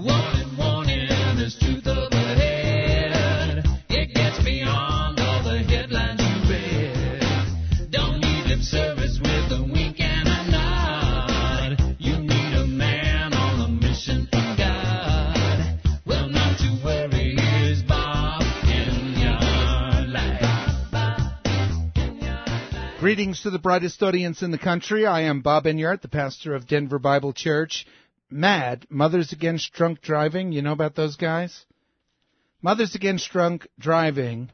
Warning, warning, there's truth up ahead. It gets beyond all the headlines you read. Don't need lip service with a wink and a nod. You need a man on a mission from God. Well, not to worry, here's Bob in your life. Greetings to the brightest audience in the country. I am Bob Enyart, the pastor of Denver Bible Church. MAD, Mothers Against Drunk Driving. You know about those guys? Mothers Against Drunk Driving,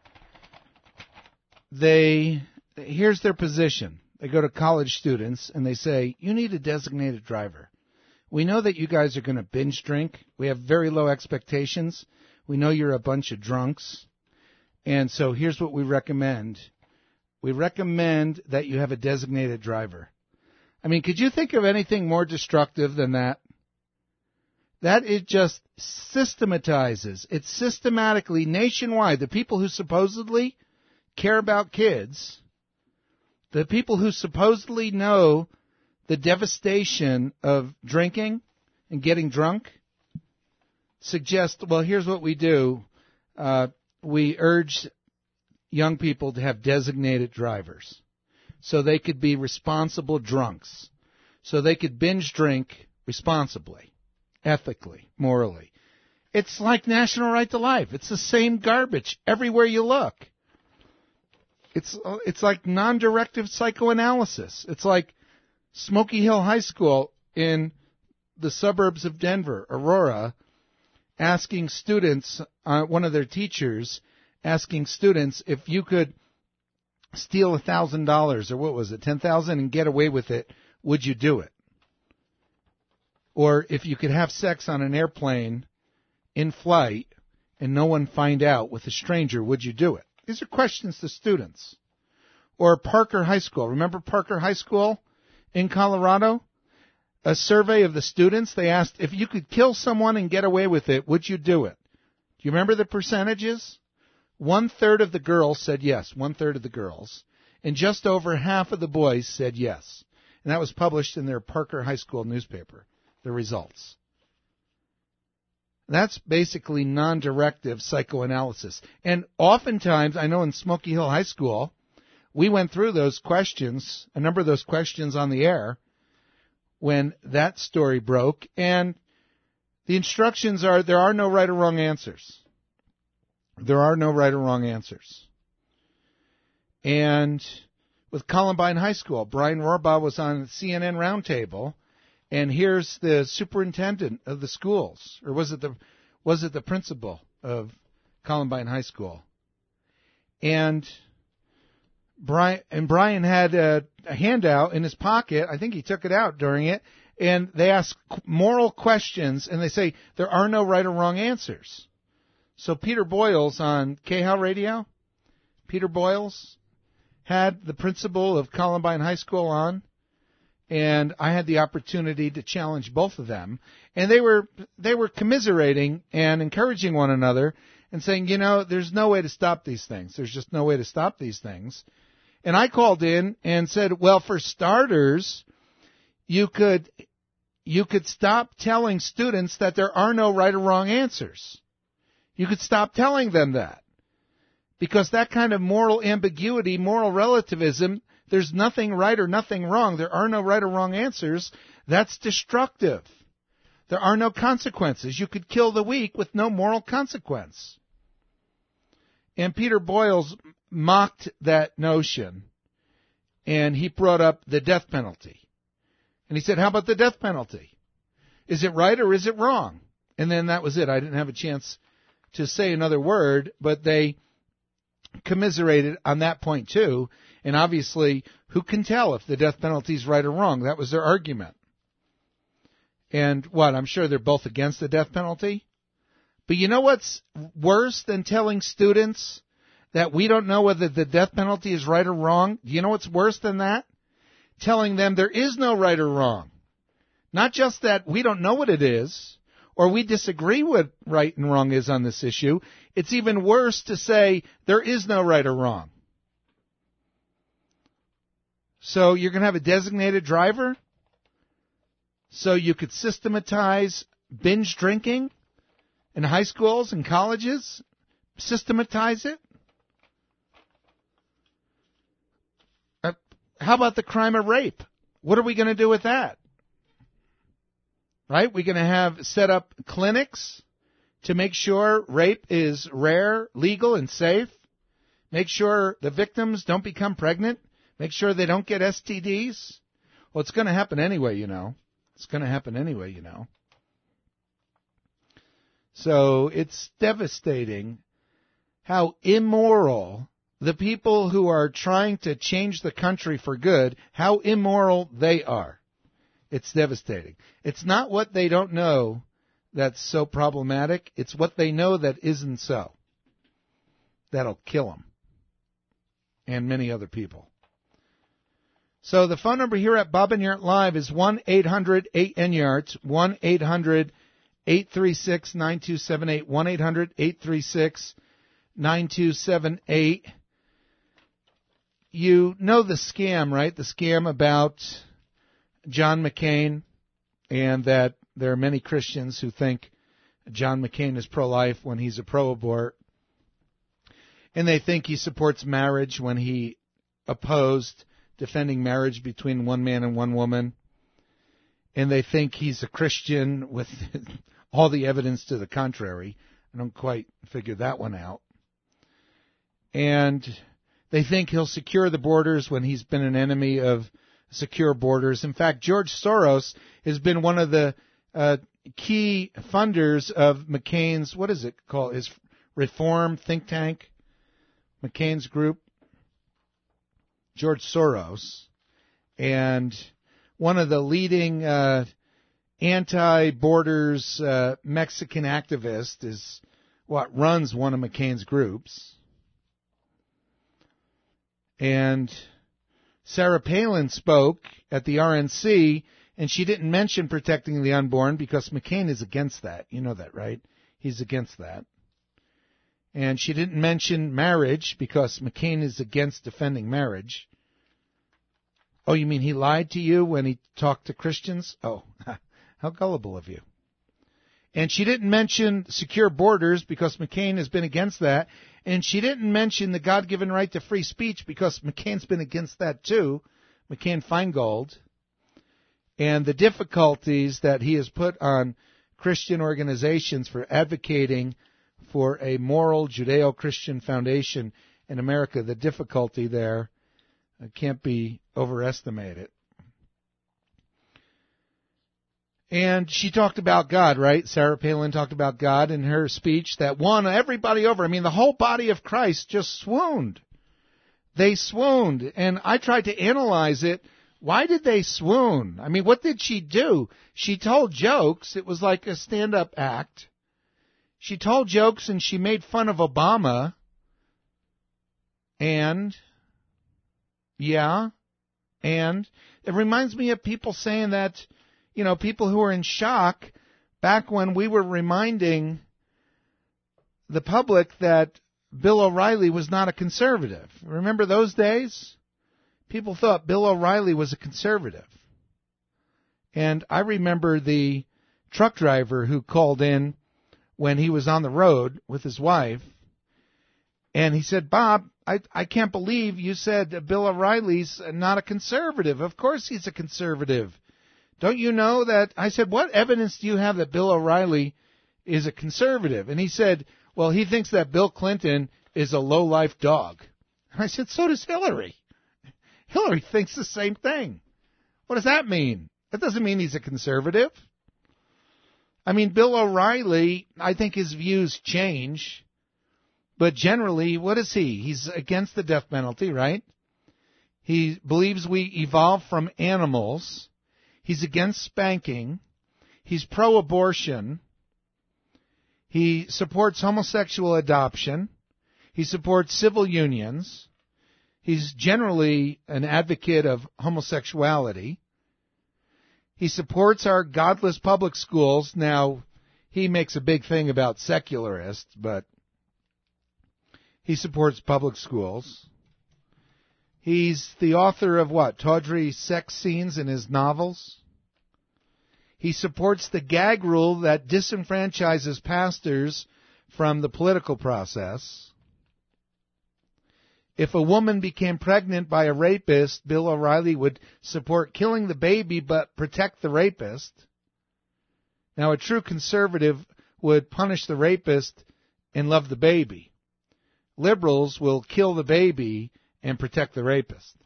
here's their position. They go to college students and they say, you need a designated driver. We know that you guys are going to binge drink. We have very low expectations. We know you're a bunch of drunks. And so here's what we recommend. We recommend that you have a designated driver. I mean, could you think of anything more destructive than that? That it just systematizes. It's systematically, nationwide, the people who supposedly care about kids, the people who supposedly know the devastation of drinking and getting drunk, suggest, well, here's what we do. We urge young people to have designated drivers so they could be responsible drunks, so they could binge drink responsibly, ethically, morally. It's like National Right to Life. It's the same garbage everywhere you look. It's like non-directive psychoanalysis. It's like Smoky Hill High School in the suburbs of Denver, Aurora, asking students, one of their teachers, asking students if you could steal $1,000 or what was it, $10,000 and get away with it, would you do it? Or if you could have sex on an airplane in flight and no one find out with a stranger, would you do it? These are questions to students. Or Parker High School. Remember Parker High School in Colorado? A survey of the students, they asked, if you could kill someone and get away with it, would you do it? Do you remember the percentages? 1/3 of the girls said yes, 1/3 of the girls. And just over half of the boys said yes. And that was published in their Parker High School newspaper, the results. That's basically non-directive psychoanalysis. And oftentimes, I know in Smoky Hill High School, we went through those questions, a number of those questions on the air when that story broke. And the instructions are, there are no right or wrong answers. There are no right or wrong answers. And with Columbine High School, Brian Rohrbaugh was on the CNN Roundtable, and here's the superintendent of the schools, or was it the principal of Columbine High School? And Brian had a handout in his pocket. I think he took it out during it, and they ask moral questions, and they say there are no right or wrong answers. So Peter Boyles on KHOW Radio, Peter Boyles had the principal of Columbine High School on, and I had the opportunity to challenge both of them. And they were commiserating and encouraging one another and saying, you know, there's no way to stop these things. There's just no way to stop these things. And I called in and said, well, for starters, you could stop telling students that there are no right or wrong answers. You could stop telling them that. Because that kind of moral ambiguity, moral relativism, there's nothing right or nothing wrong. There are no right or wrong answers. That's destructive. There are no consequences. You could kill the weak with no moral consequence. And Peter Boyles mocked that notion, and he brought up the death penalty. And he said, how about the death penalty? Is it right or is it wrong? And then that was it. I didn't have a chance to say another word, but they commiserated on that point too. And obviously, who can tell if the death penalty is right or wrong? That was their argument. And what? I'm sure they're both against the death penalty. But you know what's worse than telling students that we don't know whether the death penalty is right or wrong? Do you know what's worse than that? Telling them there is no right or wrong. Not just that we don't know what it is, or we disagree what right and wrong is on this issue. It's even worse to say there is no right or wrong. So you're going to have a designated driver so you could systematize binge drinking in high schools and colleges? Systematize it? How about the crime of rape? What are we going to do with that? Right? We're going to have set up clinics to make sure rape is rare, legal, and safe. Make sure the victims don't become pregnant. Make sure they don't get STDs. Well, it's going to happen anyway, you know. It's going to happen anyway, you know. So it's devastating how immoral the people who are trying to change the country for good, how immoral they are. It's devastating. It's not what they don't know that's so problematic. It's what they know that isn't so. That'll kill them. And many other people. So the phone number here at Bob and Yart Live is 1-800-8-NYARTS, 1-800-836-9278, 1-800-836-9278. You know the scam, right? The scam about John McCain, and that there are many Christians who think John McCain is pro-life when he's a pro-abort. And they think he supports marriage when he opposed defending marriage between one man and one woman. And they think he's a Christian with all the evidence to the contrary. I don't quite figure that one out. And they think he'll secure the borders when he's been an enemy of secure borders. In fact, George Soros has been one of the key funders of McCain's, what is it called, his reform think tank, McCain's group, George Soros, and one of the leading anti-borders Mexican activist is what runs one of McCain's groups. And Sarah Palin spoke at the RNC, and she didn't mention protecting the unborn because McCain is against that. You know that, right? He's against that. And she didn't mention marriage because McCain is against defending marriage. Oh, you mean he lied to you when he talked to Christians? Oh, how gullible of you. And she didn't mention secure borders because McCain has been against that. And she didn't mention the God-given right to free speech because McCain's been against that too, McCain-Feingold. And the difficulties that he has put on Christian organizations for advocating for a moral Judeo-Christian foundation in America, the difficulty there can't be overestimated. And she talked about God, right? Sarah Palin talked about God in her speech that won everybody over. I mean, the whole body of Christ just swooned. They swooned. And I tried to analyze it. Why did they swoon? I mean, what did she do? She told jokes. It was like a stand-up act. She told jokes and she made fun of Obama. And it reminds me of people saying that, you know, people who were in shock back when we were reminding the public that Bill O'Reilly was not a conservative. Remember those days? People thought Bill O'Reilly was a conservative. And I remember the truck driver who called in when he was on the road with his wife, and he said, Bob, I can't believe you said Bill O'Reilly's not a conservative. Of course he's a conservative. Don't you know that? I said, what evidence do you have that Bill O'Reilly is a conservative? And he said, well, he thinks that Bill Clinton is a low-life dog. And I said, so does Hillary. Hillary thinks the same thing. What does that mean? That doesn't mean he's a conservative. I mean, Bill O'Reilly, I think his views change. But generally, what is he? He's against the death penalty, right? He believes we evolved from animals. He's against spanking. He's pro-abortion. He supports homosexual adoption. He supports civil unions. He's generally an advocate of homosexuality. He supports our godless public schools. Now, he makes a big thing about secularists, but he supports public schools. He's the author of what? Tawdry sex scenes in his novels. He supports the gag rule that disenfranchises pastors from the political process. If a woman became pregnant by a rapist, Bill O'Reilly would support killing the baby but protect the rapist. Now, a true conservative would punish the rapist and love the baby. Liberals will kill the baby and protect the rapist.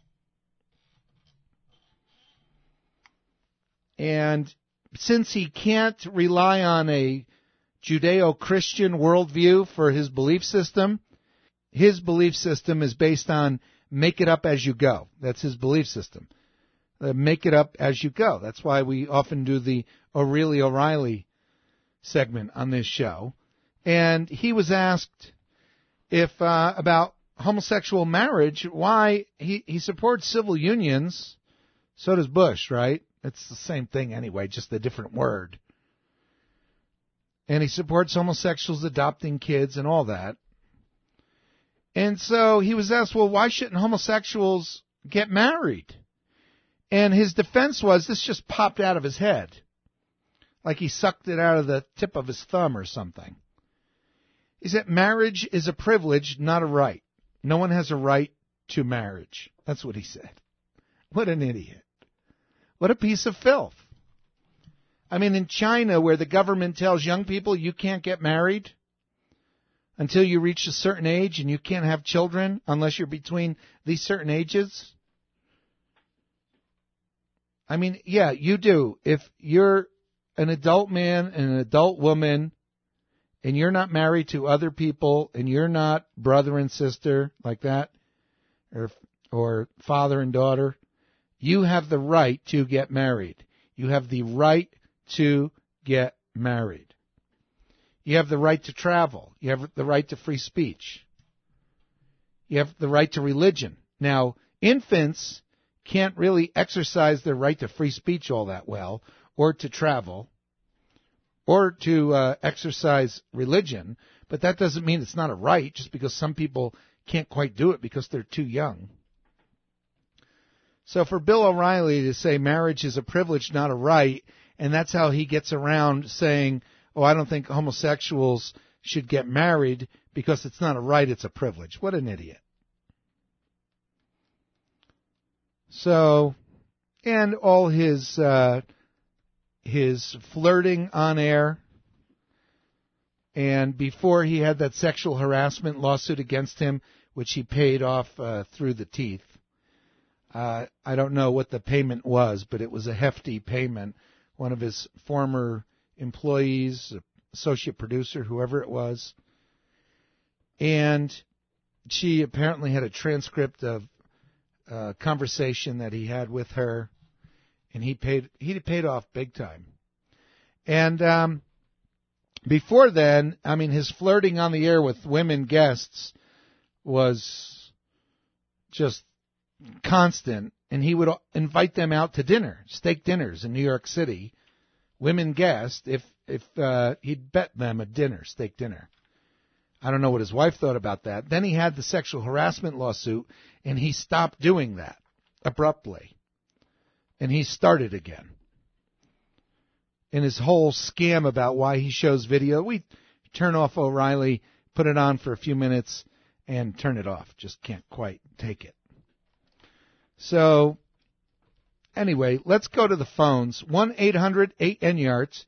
And since he can't rely on a Judeo-Christian worldview for his belief system is based on make it up as you go. That's his belief system. Make it up as you go. That's why we often do the O'Reilly O'Reilly segment on this show. And he was asked if about homosexual marriage, why he supports civil unions. So does Bush, right? It's the same thing anyway, just a different word. And he supports homosexuals adopting kids and all that. And so he was asked, well, why shouldn't homosexuals get married? And his defense was, this just popped out of his head. Like he sucked it out of the tip of his thumb or something. He said, marriage is a privilege, not a right. No one has a right to marriage. That's what he said. What an idiot. What a piece of filth. I mean, in China, where the government tells young people you can't get married until you reach a certain age and you can't have children unless you're between these certain ages. I mean, yeah, you do. If you're an adult man and an adult woman and you're not married to other people and you're not brother and sister like that, or father and daughter, you have the right to get married. You have the right to get married. You have the right to travel. You have the right to free speech. You have the right to religion. Now, infants can't really exercise their right to free speech all that well, or to travel, or to exercise religion, but that doesn't mean it's not a right just because some people can't quite do it because they're too young. So for Bill O'Reilly to say marriage is a privilege, not a right, and that's how he gets around saying, oh, I don't think homosexuals should get married because it's not a right, it's a privilege. What an idiot. So, and all his flirting on air, and before he had that sexual harassment lawsuit against him, which he paid off through the teeth. I don't know what the payment was, but it was a hefty payment. One of his former employees, associate producer, whoever it was, and she apparently had a transcript of a conversation that he had with her, and he paid off big time. And before then, I mean, his flirting on the air with women guests was just constant, and he would invite them out to dinner, steak dinners in New York City, women guests, if he'd bet them a dinner, steak dinner. I don't know what his wife thought about that. Then he had the sexual harassment lawsuit, and he stopped doing that abruptly. And he started again. And his whole scam about why he shows video, we turn off O'Reilly, put it on for a few minutes, and turn it off. Just can't quite take it. So, anyway, let's go to the phones. 1-800-8-NYARDS,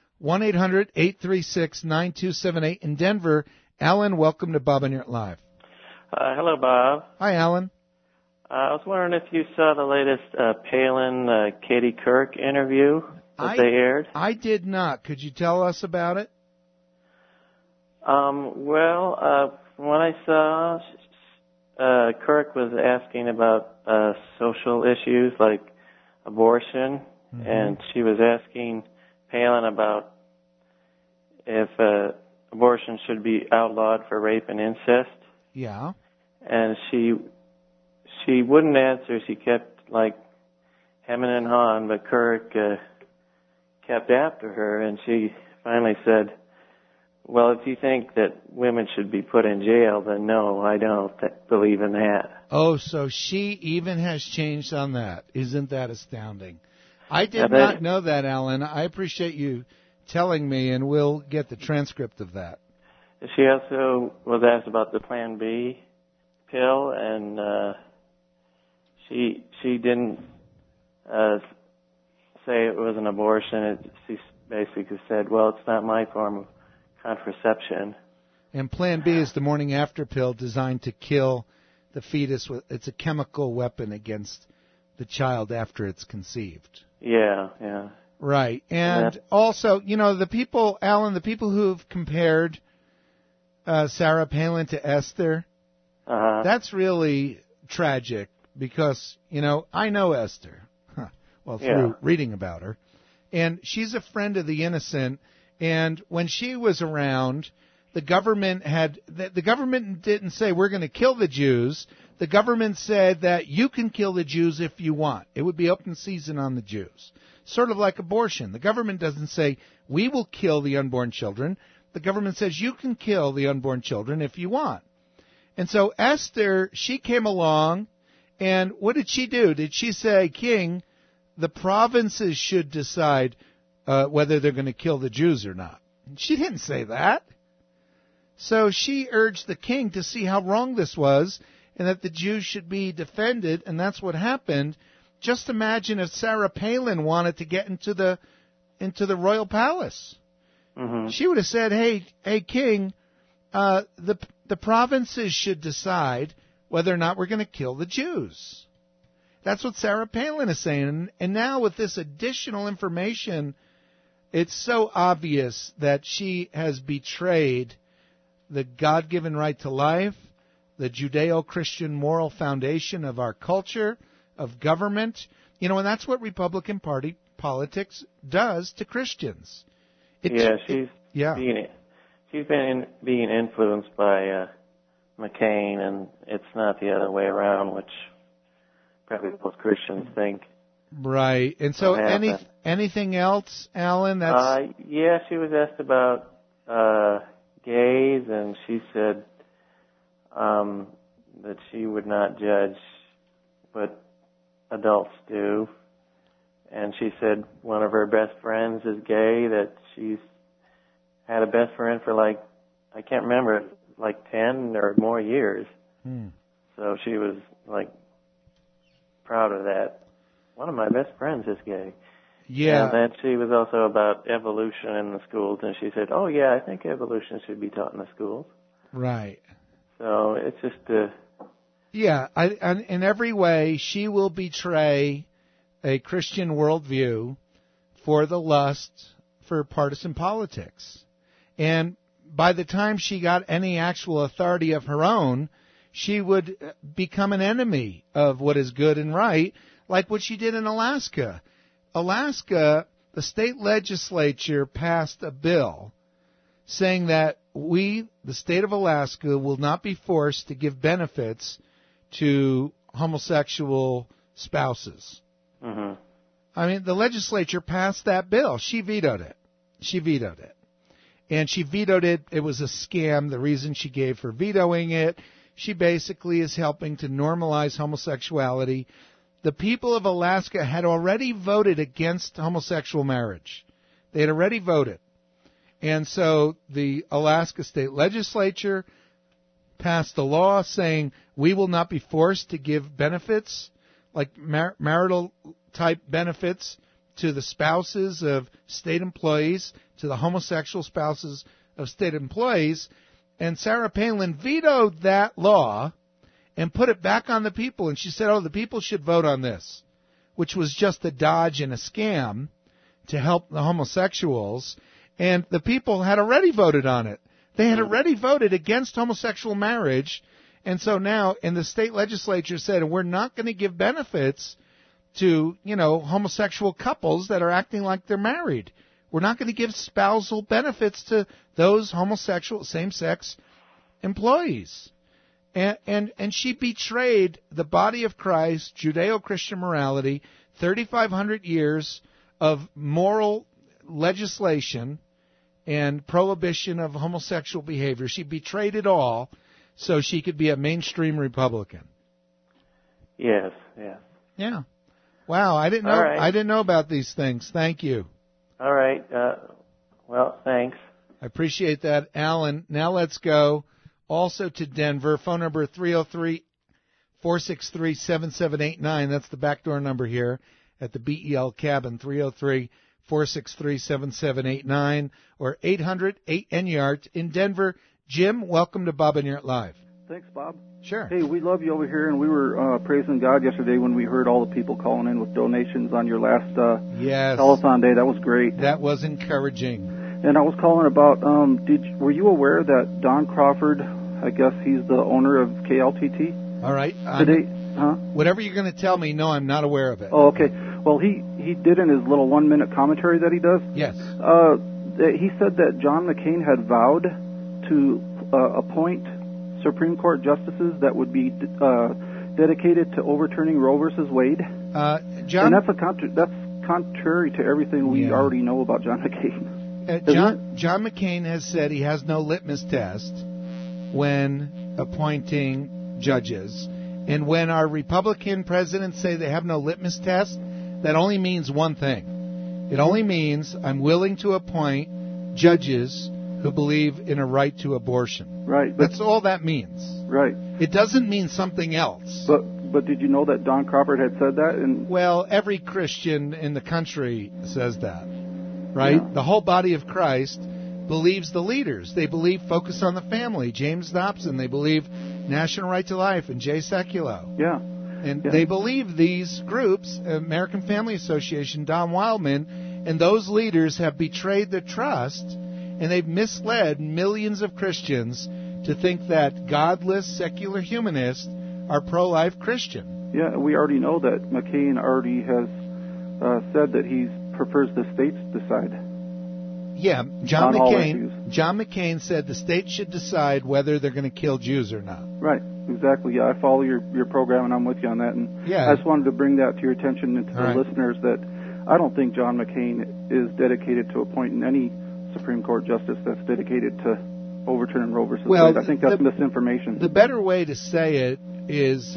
1-800-836-9278 in Denver. Alan, welcome to Bob and Yart Live. Hello, Bob. Hi, Alan. I was wondering if you saw the latest Palin-Katie Couric interview that they aired. I did not. Could you tell us about it? From what I saw, Couric was asking about social issues like abortion, and she was asking Palin about if abortion should be outlawed for rape and incest. Yeah. And she wouldn't answer. She kept like hemming and hawing, but Couric kept after her, and she finally said, well, if you think that women should be put in jail, then no, I don't believe in that. Oh, so she even has changed on that. Isn't that astounding? I did not know that, Alan. I appreciate you telling me, and we'll get the transcript of that. She also was asked about the Plan B pill, and she didn't say it was an abortion. She basically said, well, it's not my form of contraception. And Plan B is the morning after pill designed to kill the fetus. It's a chemical weapon against the child after it's conceived. Yeah. Right. And also, the people, Alan, the people who've compared Sarah Palin to Esther, that's really tragic because, I know Esther. Through reading about her. And she's a friend of the innocent. And when she was around, the government didn't say we're going to kill the Jews. The government said that you can kill the Jews if you want. It would be open season on the Jews. Sort of like abortion. The government doesn't say we will kill the unborn children. The government says you can kill the unborn children if you want. And so Esther, she came along, and what did she do? Did she say, King, the provinces should decide whether they're going to kill the Jews or not? She didn't say that. So she urged the king to see how wrong this was and that the Jews should be defended, and that's what happened. Just imagine if Sarah Palin wanted to get into the royal palace. Mm-hmm. She would have said, hey, king, the provinces should decide whether or not we're going to kill the Jews. That's what Sarah Palin is saying. And now with this additional information, it's so obvious that she has betrayed the God-given right to life, the Judeo-Christian moral foundation of our culture, of government. And that's what Republican Party politics does to Christians. She's been being influenced by McCain, and it's not the other way around, which probably most Christians think. Right. And so anything else, Alan? She was asked about gays, and she said that she would not judge what adults do. And she said one of her best friends is gay, that she's had a best friend for I can't remember, 10 or more years. So she was proud of that. One of my best friends is gay. Yeah. And then she was also about evolution in the schools, and she said, oh, yeah, I think evolution should be taught in the schools. Right. So it's just in every way, she will betray a Christian worldview for the lust for partisan politics. And by the time she got any actual authority of her own, she would become an enemy of what is good and right, like what she did in Alaska. Alaska, the state legislature passed a bill saying that we, the state of Alaska, will not be forced to give benefits to homosexual spouses. Mm-hmm. I mean, the legislature passed that bill. She vetoed it. And she vetoed it. It was a scam. The reason she gave for vetoing it, she basically is helping to normalize homosexuality. The people of Alaska had already voted against homosexual marriage. They had already voted. And so the Alaska state legislature passed a law saying we will not be forced to give benefits, like marital type benefits, to the spouses of state employees, to the homosexual spouses of state employees. And Sarah Palin vetoed that law and put it back on the people. And she said, the people should vote on this, which was just a dodge and a scam to help the homosexuals. And the people had already voted on it. They had already voted against homosexual marriage. And so now, and the state legislature said, we're not going to give benefits to, homosexual couples that are acting like they're married. We're not going to give spousal benefits to those homosexual, same-sex employees. And she betrayed the body of Christ, Judeo-Christian morality, 3,500 years of moral legislation and prohibition of homosexual behavior. She betrayed it all so she could be a mainstream Republican. Yes. Yeah. Wow, I didn't know. All right. I didn't know about these things. Thank you. All right. Well, thanks. I appreciate that, Alan. Now let's go also to Denver. Phone number 303-463-7789. That's the backdoor number here at the BEL cabin, 303-463-7789 or 800-8-NYART in Denver. Jim, welcome to Bob and Yart Live. Thanks, Bob. Sure. Hey, we love you over here, and we were praising God yesterday when we heard all the people calling in with donations on your last Yes. telethon day. That was great. That was encouraging. And I was calling about, were you aware that Don Crawford, I guess he's the owner of KLTT? All right. Today, huh? Whatever you're going to tell me, no, I'm not aware of it. Oh, okay. Well, he did in his little 1-minute commentary that he does. Yes. That he said that John McCain had vowed to appoint Supreme Court justices that would be dedicated to overturning Roe versus Wade. John, and that's contrary to everything we already know about John McCain. John McCain has said he has no litmus test when appointing judges. And when our Republican presidents say they have no litmus test, that only means one thing. It only means I'm willing to appoint judges who believe in a right to abortion. Right. That's all that means. Right. It doesn't mean something else. But did you know that Don Crawford had said that? Well, every Christian in the country says that, right? Yeah. The whole body of Christ believes the leaders. They believe focus on the family. James Dobson. They believe National Right to Life and Jay Sekulow. Yeah. And they believe these groups, American Family Association, Don Wildman, and those leaders have betrayed their trust, and they've misled millions of Christians to think that godless, secular humanists are pro-life Christian. Yeah, we already know that McCain already has said that he prefers the states decide. Yeah, John on all issues. John McCain said the states should decide whether they're going to kill Jews or not. Right, exactly. Yeah, I follow your program, and I'm with you on that. And Yeah. I just wanted to bring that to your attention and to the All right. listeners that I don't think John McCain is dedicated to appointing any Supreme Court justice that's dedicated to overturning Roe versus Wade. I think that's misinformation. The better way to say it is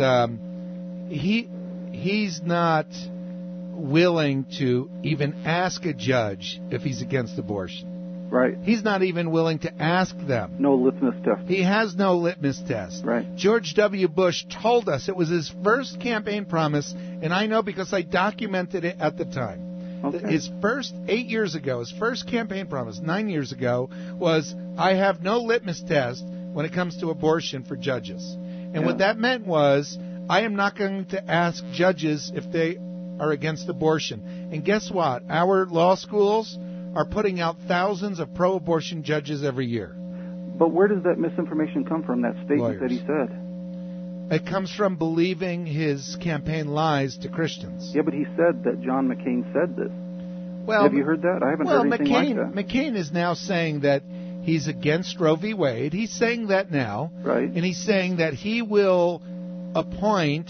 he's not willing to even ask a judge if he's against abortion. Right. He's not even willing to ask them. No litmus test. He has no litmus test. Right. George W. Bush told us it was his first campaign promise, and I know because I documented it at the time. Okay. His first 8 years ago, his first campaign promise 9 years ago was, I have no litmus test when it comes to abortion for judges. And what that meant was, I am not going to ask judges if they are against abortion. And guess what? Our law schools are putting out thousands of pro-abortion judges every year. But where does that misinformation come from, that statement that he said? It comes from believing his campaign lies to Christians. Yeah, but he said that John McCain said this. Well, have you heard that? I haven't heard anything like that. McCain is now saying that he's against Roe v. Wade. He's saying that now. Right. And he's saying that he will appoint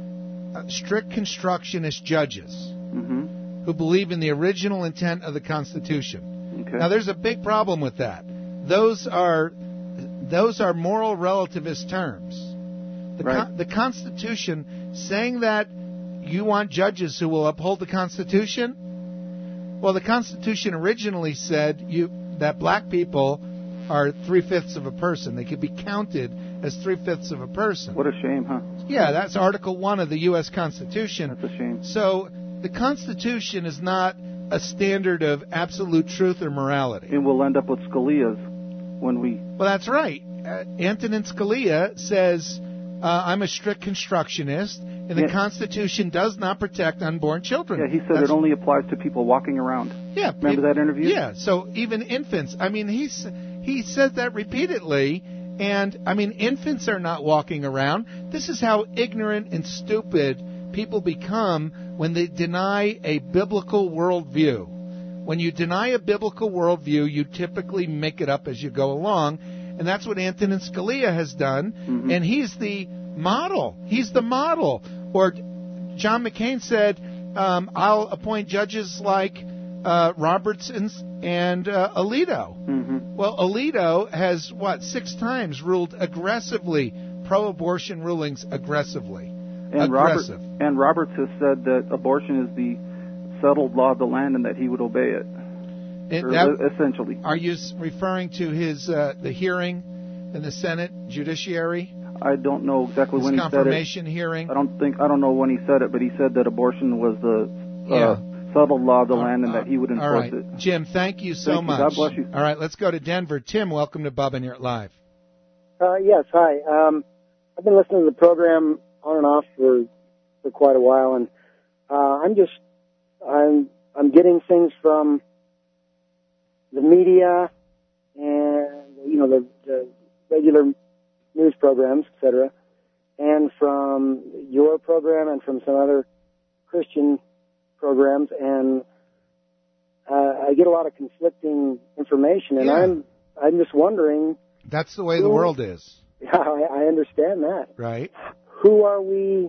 strict constructionist judges who believe in the original intent of the Constitution. Okay. Now, there's a big problem with that. Those are moral relativist terms. The Constitution, saying that you want judges who will uphold the Constitution, well, the Constitution originally said that black people are 3/5 of a person. They could be counted as 3/5 of a person. What a shame, huh? Yeah, that's Article 1 of the U.S. Constitution. That's a shame. So the Constitution is not a standard of absolute truth or morality. And we'll end up with Scalia's when we... Well, that's right. Antonin Scalia says, I'm a strict constructionist, and the Constitution does not protect unborn children. Yeah, he said it only applies to people walking around. Yeah. Remember that interview? Yeah, so even infants. I mean, he said that repeatedly, and, I mean, infants are not walking around. This is how ignorant and stupid people become when they deny a biblical worldview. When you deny a biblical worldview, you typically make it up as you go along, and that's what Antonin Scalia has done, and he's the model. He's the model. Or John McCain said, I'll appoint judges like Roberts and Alito. Well, Alito has, 6 times ruled aggressively, pro-abortion rulings aggressively. aggressive. Roberts has said that abortion is the settled law of the land and that he would obey it. Essentially. Are you referring to his the hearing in the Senate Judiciary? I don't know exactly when he said it. Confirmation hearing. I don't know when he said it, but he said that abortion was the settled law of the land and that he would enforce it. Jim, thank you so much. God bless you. All right, let's go to Denver. Tim, welcome to Bubba Near It Live. Yes, hi. I've been listening to the program on and off for quite a while, and I'm getting things from the media and the regular news programs, etc., and from your program and from some other Christian programs, and I get a lot of conflicting information, and I'm just wondering. That's the way the world is. Yeah, I understand that. Right. Who are we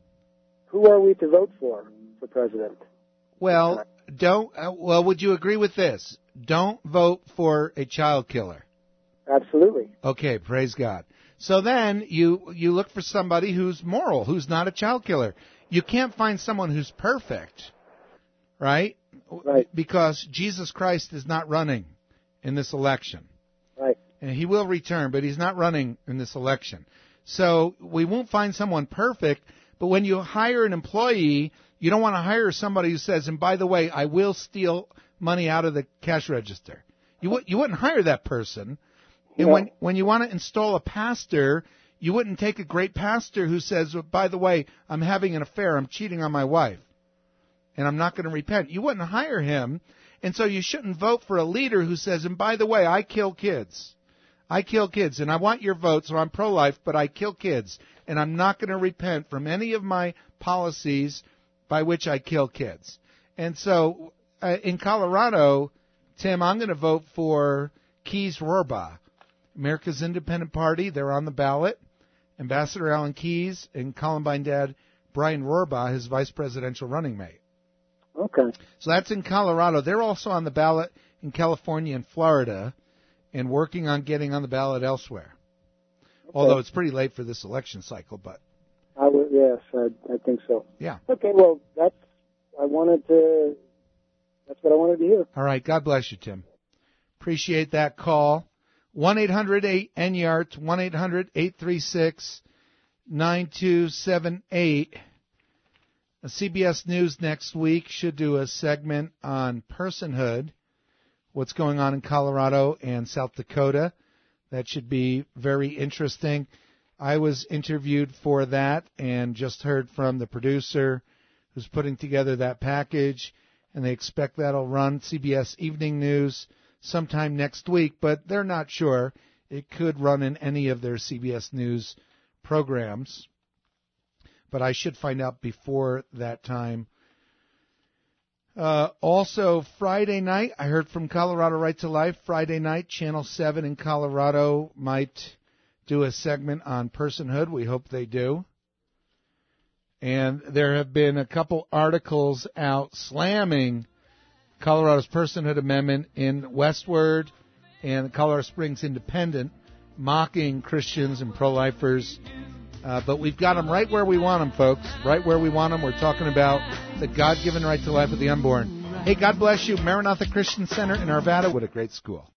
to vote for president? Well, would you agree with this? Don't vote for a child killer. Absolutely. Okay, praise God. So then you look for somebody who's moral, who's not a child killer. You can't find someone who's perfect, right? Right. Because Jesus Christ is not running in this election. Right. And he will return, but he's not running in this election. So we won't find someone perfect, but when you hire an employee, you don't want to hire somebody who says, and by the way, I will steal money out of the cash register. You wouldn't hire that person. And when you want to install a pastor, you wouldn't take a great pastor who says, well, by the way, I'm having an affair, I'm cheating on my wife, and I'm not going to repent. You wouldn't hire him. And so you shouldn't vote for a leader who says, and by the way, I kill kids. I kill kids, and I want your vote, so I'm pro-life, but I kill kids, and I'm not going to repent from any of my policies by which I kill kids. And so in Colorado, Tim, I'm going to vote for Keyes Rohrabaugh, America's Independent Party. They're on the ballot. Ambassador Alan Keyes and Columbine dad Brian Rohrabaugh, his vice presidential running mate. Okay. So that's in Colorado. They're also on the ballot in California and Florida, and working on getting on the ballot elsewhere. Okay. Although it's pretty late for this election cycle, but I think so. Yeah. Okay, well, that's what I wanted to hear. All right, God bless you, Tim. Appreciate that call. 1-800-8-NYART, 1-800-836-9278. CBS News next week should do a segment on personhood, what's going on in Colorado and South Dakota. That should be very interesting. I was interviewed for that and just heard from the producer who's putting together that package, and they expect that'll run CBS Evening News sometime next week, but they're not sure. It could run in any of their CBS News programs, but I should find out before that time. Also, Friday night, I heard from Colorado Right to Life. Friday night, Channel 7 in Colorado might do a segment on personhood. We hope they do. And there have been a couple articles out slamming Colorado's personhood amendment in Westward and Colorado Springs Independent, mocking Christians and pro-lifers. But we've got them right where we want them, folks. Right where we want them. We're talking about the God-given right to life of the unborn. Hey, God bless you. Maranatha Christian Center in Arvada. What a great school.